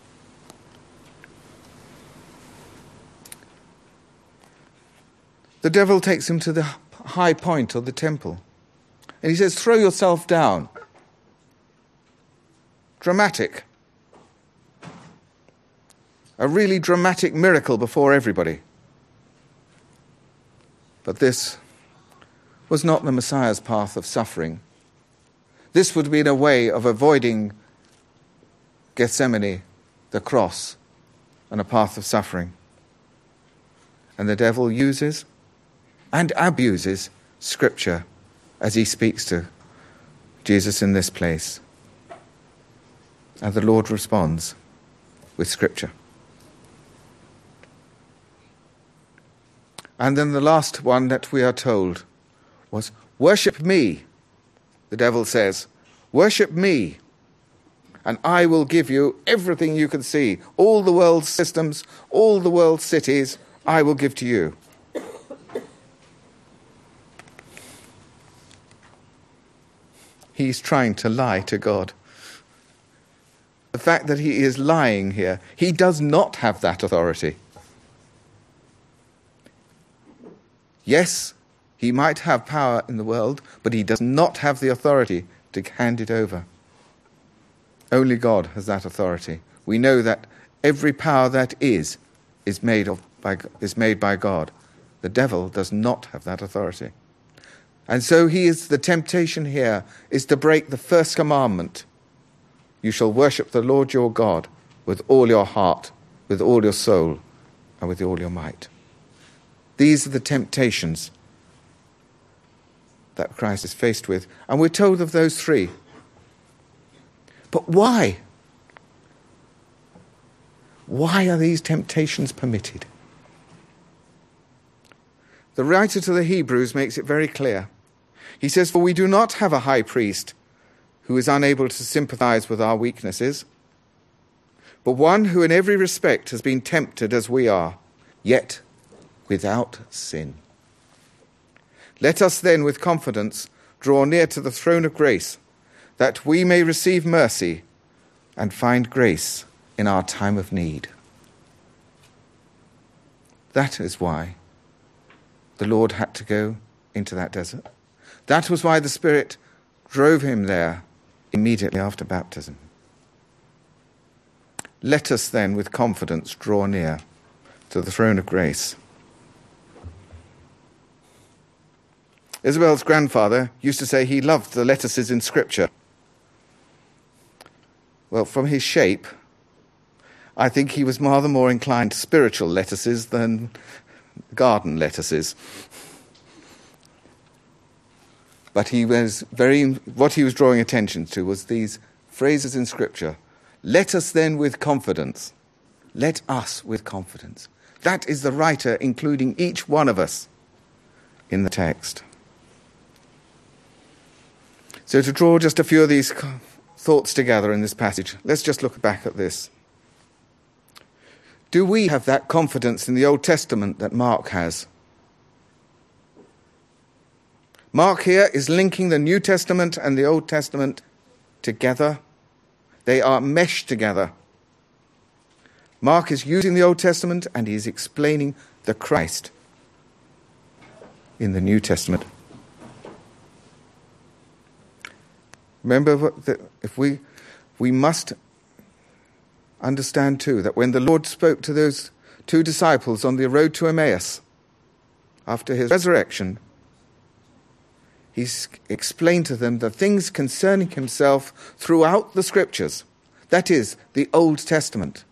The devil takes him to the high point of the temple. And he says, throw yourself down. Dramatic. A really dramatic miracle before everybody. But this was not the Messiah's path of suffering. This would have been a way of avoiding Gethsemane, the cross, and a path of suffering. And the devil uses and abuses Scripture as he speaks to Jesus in this place. And the Lord responds with Scripture. And then the last one that we are told was, worship me. The devil says, worship me. and I will give you everything you can see. All the world's systems, all the world's cities, I will give to you. He's trying to lie to God. The fact that he is lying here, he does not have that authority. Yes, he might have power in the world, but he does not have the authority to hand it over. Only God has that authority. We know that every power that is made by God. The devil does not have that authority. And so the temptation here is to break the first commandment. You shall worship the Lord your God with all your heart, with all your soul, and with all your might. These are the temptations that Christ is faced with. And we're told of those three. But why? Why are these temptations permitted? The writer to the Hebrews makes it very clear. He says, "For we do not have a high priest who is unable to sympathize with our weaknesses, but one who in every respect has been tempted as we are, yet without sin. Let us then with confidence draw near to the throne of grace, that we may receive mercy and find grace in our time of need." That is why the Lord had to go into that desert. That was why the Spirit drove him there immediately after baptism. Let us then with confidence draw near to the throne of grace. Isabel's grandfather used to say he loved the lettuces in Scripture. Well, from his shape, I think he was rather more inclined to spiritual lettuces than garden lettuces. But what he was drawing attention to was these phrases in Scripture. Let us then with confidence. Let us with confidence. That is the writer including each one of us in the text. So to draw just a few of these thoughts together in this passage, let's just look back at this. Do we have that confidence in the Old Testament that Mark has? Mark here is linking the New Testament and the Old Testament together. They are meshed together. Mark is using the Old Testament and he's explaining the Christ in the New Testament. Remember that if we must understand too that when the Lord spoke to those two disciples on the road to Emmaus after his resurrection, he explained to them the things concerning himself throughout the Scriptures. That is, the Old Testament.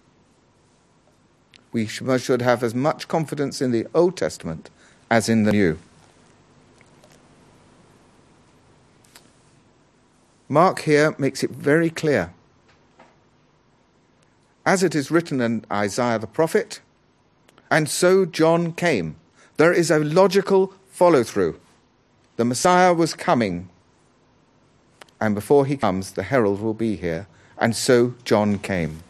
We should have as much confidence in the Old Testament as in the New. Mark here makes it very clear. As it is written in Isaiah the prophet, and so John came. There is a logical follow-through. The Messiah was coming, and before he comes, the herald will be here, and so John came.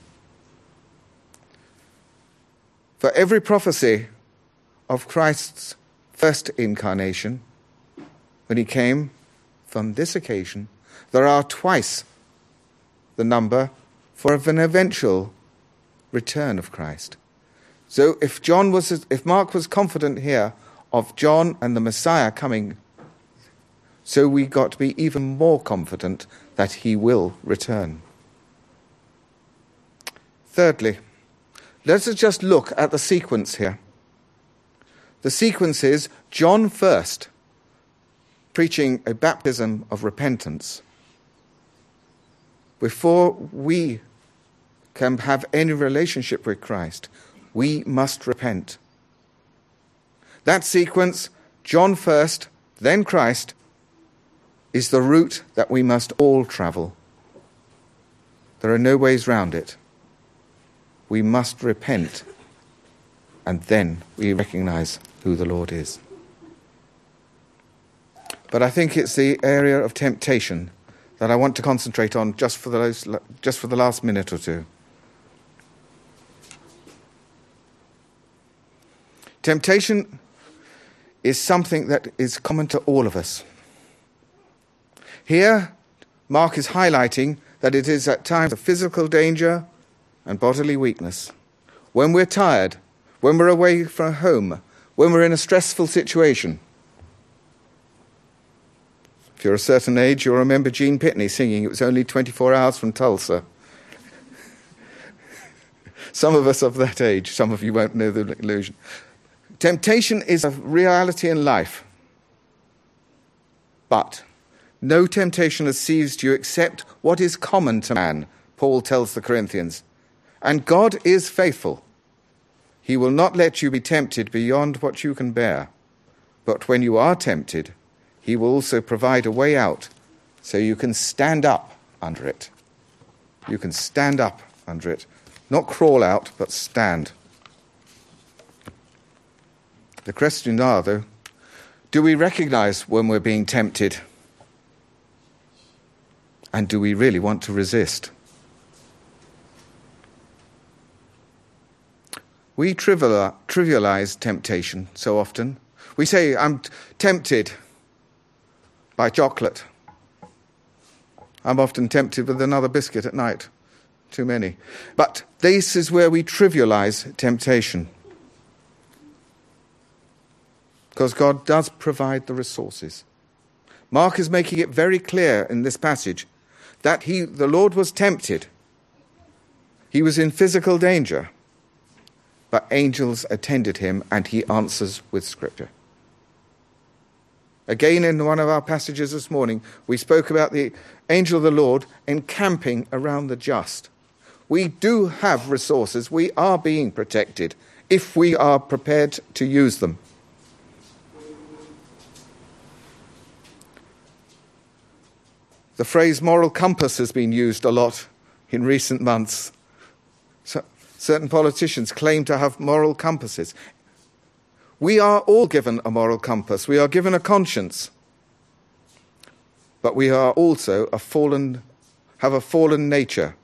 For every prophecy of Christ's first incarnation, when he came from this occasion, there are twice the number for an eventual return of Christ. So if Mark was confident here of John and the Messiah coming, so we got to be even more confident that he will return. Thirdly, let us just look at the sequence here. The sequence is John first, preaching a baptism of repentance. Before we can have any relationship with Christ, we must repent. That sequence, John first, then Christ, is the route that we must all travel. There are no ways round it. We must repent, and then we recognize who the Lord is. But I think it's the area of temptation that I want to concentrate on just for the last minute or two. Temptation is something that is common to all of us. Here, Mark is highlighting that it is at times of physical danger and bodily weakness. When we're tired, when we're away from home, when we're in a stressful situation. If you're a certain age, you'll remember Gene Pitney singing, "It was only 24 hours from Tulsa." Some of us of that age, some of you won't know the illusion. Temptation is a reality in life. But no temptation has seized you except what is common to man, Paul tells the Corinthians. And God is faithful. He will not let you be tempted beyond what you can bear. But when you are tempted, he will also provide a way out so you can stand up under it. You can stand up under it. Not crawl out, but stand. The questions are, though, do we recognize when we're being tempted? And do we really want to resist? We trivialize temptation so often. We say, I'm tempted by chocolate. I'm often tempted with another biscuit at night. Too many. But this is where we trivialize temptation. Because God does provide the resources. Mark is making it very clear in this passage that the Lord was tempted. He was in physical danger. But angels attended him, and he answers with Scripture. Again, in one of our passages this morning, we spoke about the angel of the Lord encamping around the just. We do have resources. We are being protected if we are prepared to use them. The phrase moral compass has been used a lot in recent months. Certain politicians claim to have moral compasses. We are all given a moral compass. We are given a conscience. But we are also have a fallen nature.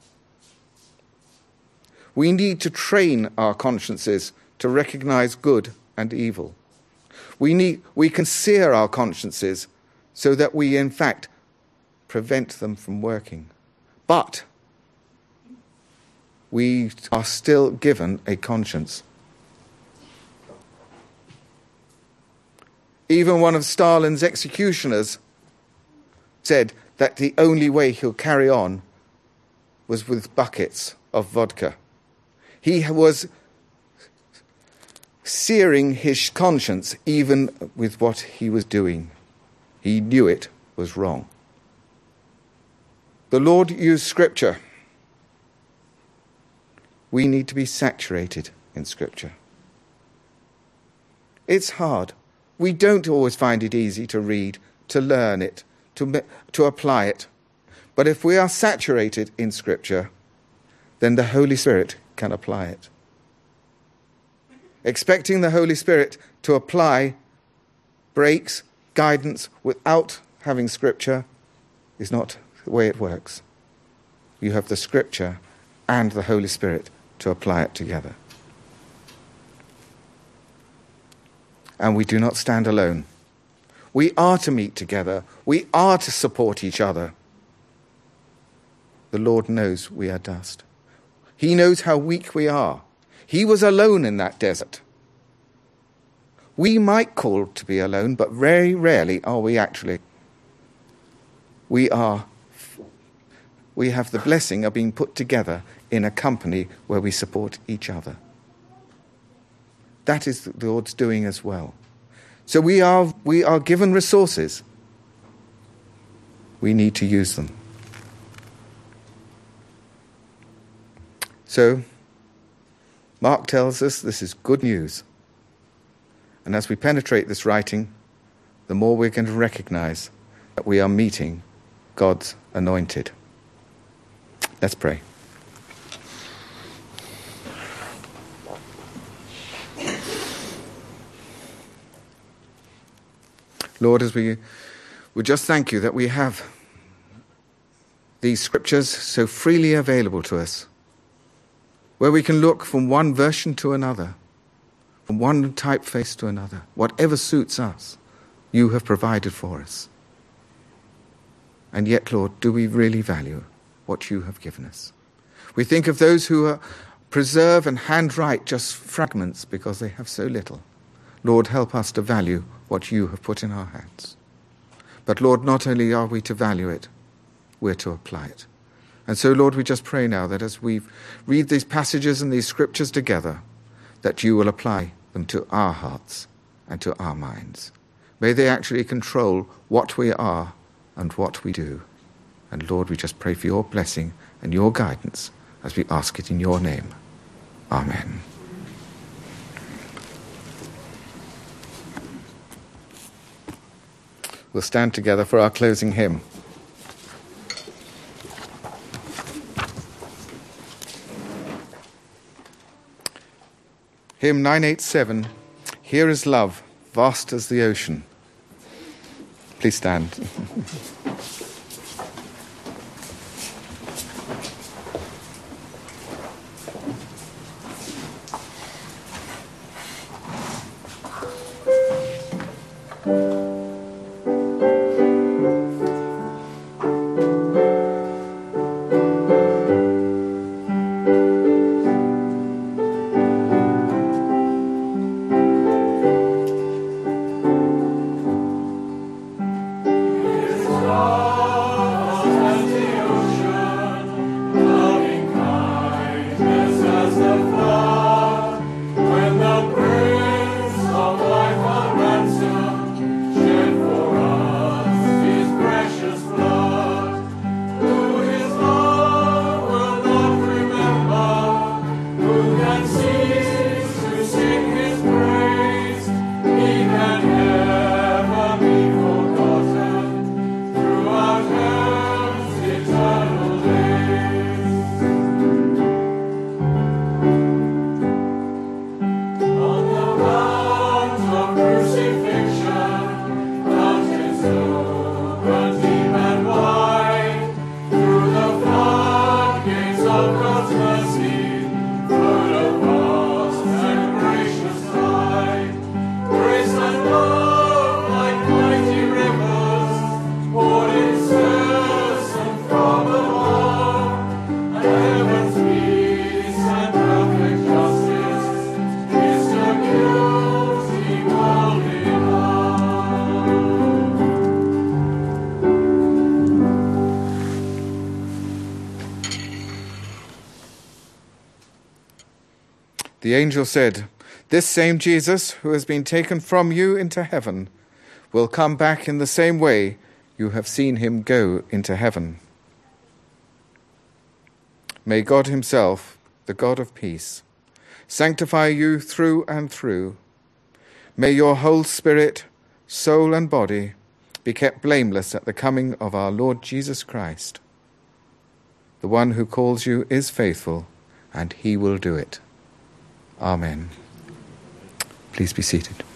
We need to train our consciences to recognize good and evil. We can sear our consciences so that we, in fact, prevent them from working. But we are still given a conscience. Even one of Stalin's executioners said that the only way he'll carry on was with buckets of vodka. He was searing his conscience even with what he was doing. He knew it was wrong. The Lord used Scripture. We need to be saturated in Scripture. It's hard. We don't always find it easy to read, to learn it, to apply it. But if we are saturated in Scripture, then the Holy Spirit can apply it. Expecting the Holy Spirit to apply breaks, guidance without having Scripture is not the way it works. You have the Scripture and the Holy Spirit to apply it together. And we do not stand alone. We are to meet together. We are to support each other. The Lord knows we are dust. He knows how weak we are. He was alone in that desert. We might call to be alone, but very rarely are we actually. We have the blessing of being put together in a company where we support each other. That is the Lord's doing as well. So we are given resources. We need to use them. So, Mark tells us this is good news. And as we penetrate this writing, the more we're going to recognize that we are meeting God's anointed. Let's pray. Lord, as we just thank you that we have these scriptures so freely available to us, where we can look from one version to another, from one typeface to another, whatever suits us, you have provided for us. And yet, Lord, do we really value what you have given us? We think of those who preserve and handwrite just fragments because they have so little. Lord, help us to value what you have put in our hands. But Lord, not only are we to value it, we're to apply it. And so, Lord, we just pray now that as we read these passages and these scriptures together, that you will apply them to our hearts and to our minds. May they actually control what we are and what we do. And Lord, we just pray for your blessing and your guidance as we ask it in your name. Amen. We'll stand together for our closing hymn. Hymn 987, Here is Love, Vast as the Ocean. Please stand. The angel said, This same Jesus, who has been taken from you into heaven, will come back in the same way you have seen him go into heaven. May God himself, the God of peace, sanctify you through and through. May your whole spirit, soul and body be kept blameless at the coming of our Lord Jesus Christ. The one who calls you is faithful, and he will do it. Amen. Please be seated.